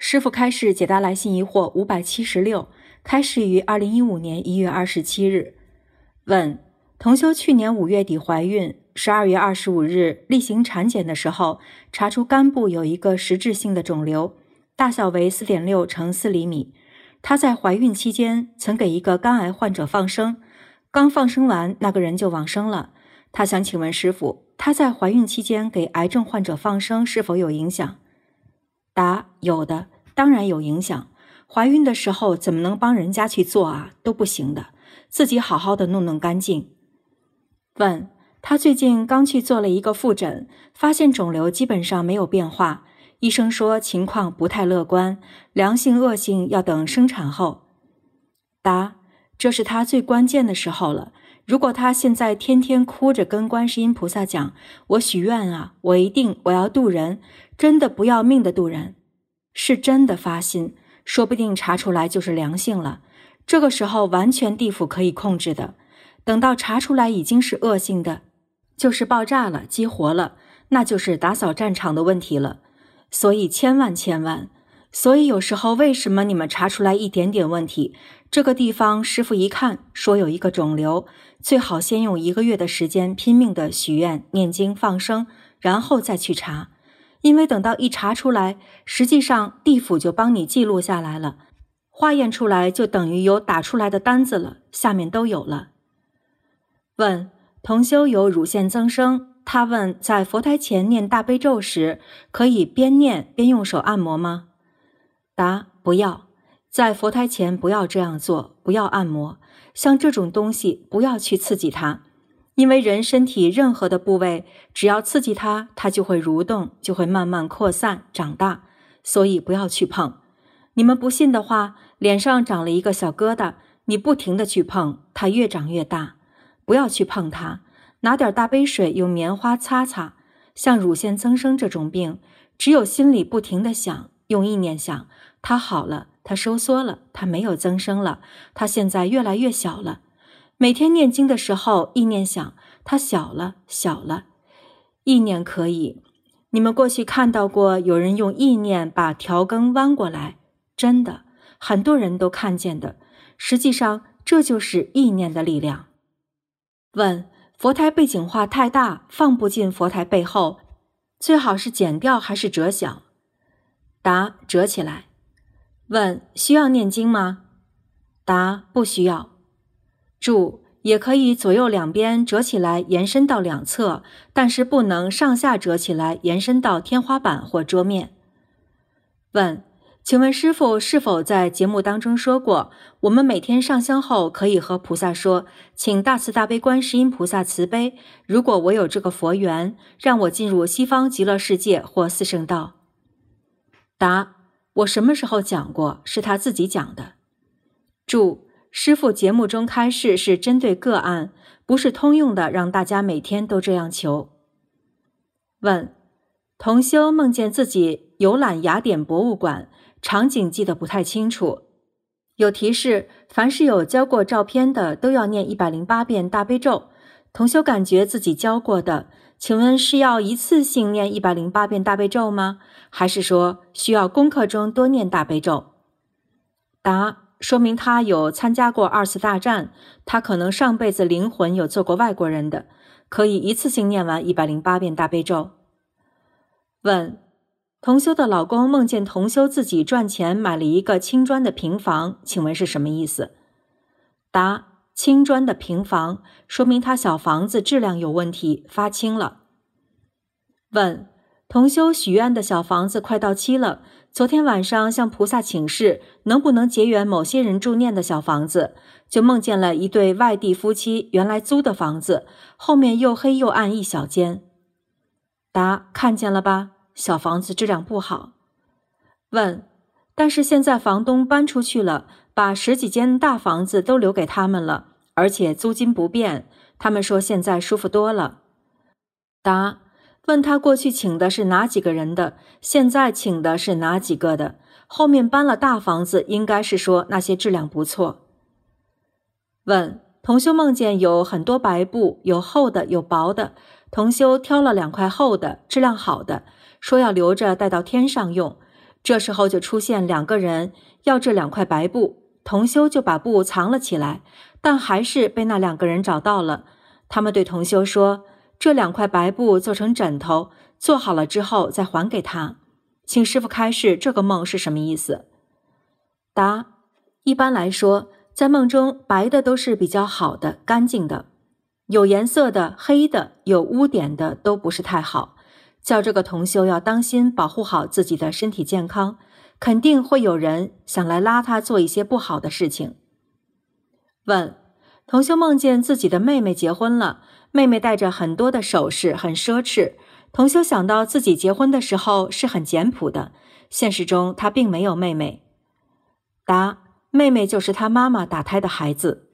师父开示解答来信疑惑576，开示于2015年1月27日。问：同修去年5月底怀孕，12月25日例行产检的时候，查出肝部有一个实质性的肿瘤，大小为4.6乘4厘米。她在怀孕期间曾给一个肝癌患者放生，刚放生完，那个人就往生了。她想请问师父，她在怀孕期间给癌症患者放生是否有影响？答：有的，当然有影响。怀孕的时候怎么能帮人家去做啊？都不行的，自己好好的弄干净。问：她最近刚去做了一个复诊，发现肿瘤基本上没有变化，医生说情况不太乐观，良性恶性要等生产后。答：这是她最关键的时候了。如果她现在天天哭着跟观世音菩萨讲，我许愿啊，我要渡人，真的不要命的渡人，是真的发心，说不定查出来就是良性了。这个时候完全地府可以控制的，等到查出来已经是恶性的，就是爆炸了，激活了，那就是打扫战场的问题了。所以千万，所以有时候为什么你们查出来一点点问题，这个地方师父一看说有一个肿瘤，最好先用1个月的时间拼命的许愿、念经、放生，然后再去查。因为等到一查出来，实际上地府就帮你记录下来了，化验出来就等于有打出来的单子了，下面都有了。问：同修有乳腺增生，他问在佛台前念大悲咒时，可以边念边用手按摩吗？答：不要，在佛台前不要这样做，不要按摩，像这种东西不要去刺激它，因为人身体任何的部位，只要刺激它，它就会蠕动，就会慢慢扩散长大，所以不要去碰。你们不信的话，脸上长了一个小疙瘩，你不停地去碰，它越长越大，不要去碰它，拿点大杯水用棉花擦擦。像乳腺增生这种病，只有心里不停地想，用意念想，它好了，它收缩了，它没有增生了，它现在越来越小了。每天念经的时候，意念想，它小了。意念可以，你们过去看到过有人用意念把调羹弯过来，真的，很多人都看见的。实际上，这就是意念的力量。问：佛台背景画太大，放不进佛台背后，最好是剪掉还是折小？答：折起来。问：需要念经吗？答：不需要。注：也可以左右两边折起来延伸到两侧，但是不能上下折起来延伸到天花板或桌面。问：请问师父是否在节目当中说过，我们每天上香后可以和菩萨说，请大慈大悲观世音菩萨慈悲，如果我有这个佛缘，让我进入西方极乐世界或四圣道？答：我什么时候讲过？是他自己讲的。注：师父节目中开示是针对个案，不是通用的让大家每天都这样求。问：同修梦见自己游览雅典博物馆，场景记得不太清楚，有提示凡是有交过照片的都要念108遍大悲咒，同修感觉自己教过的，请问是要一次性念108遍大悲咒吗？还是说需要功课中多念大悲咒？答：说明他有参加过2次大战，他可能上辈子灵魂有做过外国人的，可以一次性念完108遍大悲咒。问：同修的老公梦见同修自己赚钱买了一个青砖的平房，请问是什么意思？答：青砖的平房，说明他小房子质量有问题，发青了。问：同修许愿的小房子快到期了，昨天晚上向菩萨请示，能不能结缘某些人助念的小房子，就梦见了一对外地夫妻原来租的房子，后面又黑又暗一小间。答：看见了吧，小房子质量不好。问：但是现在房东搬出去了，把10几间大房子都留给他们了，而且租金不变，他们说现在舒服多了。答：问他过去请的是哪几个人的，现在请的是哪几个的，后面搬了大房子，应该是说那些质量不错。问：同修梦见有很多白布，有厚的有薄的，同修挑了2块厚的质量好的，说要留着带到天上用， 这时候就出现2个人要这2块白布，同修就把布藏了起来，但还是被那2个人找到了。他们对同修说，这2块白布做成枕头，做好了之后再还给他，请师父开示这个梦是什么意思。答：一般来说，在梦中白的都是比较好的、干净的，有颜色的、黑的、有污点的都不是太好，叫这个同修要当心保护好自己的身体健康，肯定会有人想来拉他做一些不好的事情。问：同修梦见自己的妹妹结婚了，妹妹带着很多的首饰，很奢侈，同修想到自己结婚的时候是很简朴的，现实中他并没有妹妹。答：妹妹就是他妈妈打胎的孩子。